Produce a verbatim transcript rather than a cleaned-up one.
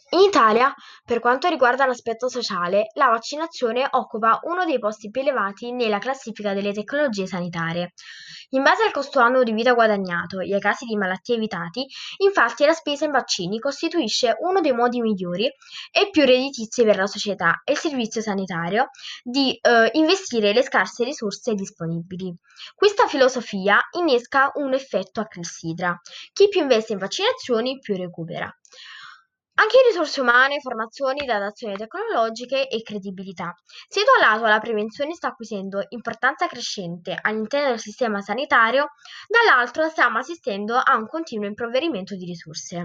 In Italia, per quanto riguarda l'aspetto sociale, la vaccinazione occupa uno dei posti più elevati nella classifica delle tecnologie sanitarie. In base al costo annuo di vita guadagnato e ai casi di malattie evitati, infatti la spesa in vaccini costituisce uno dei modi migliori e più redditizi per la società e il servizio sanitario di eh, investire le scarse risorse disponibili. Questa filosofia innesca un effetto a clessidra: chi più investe in vaccinazioni più recupera. Anche in risorse umane, formazioni, datazioni tecnologiche e credibilità. Se da un lato la prevenzione sta acquisendo importanza crescente all'interno del sistema sanitario, dall'altro stiamo assistendo a un continuo impoverimento di risorse.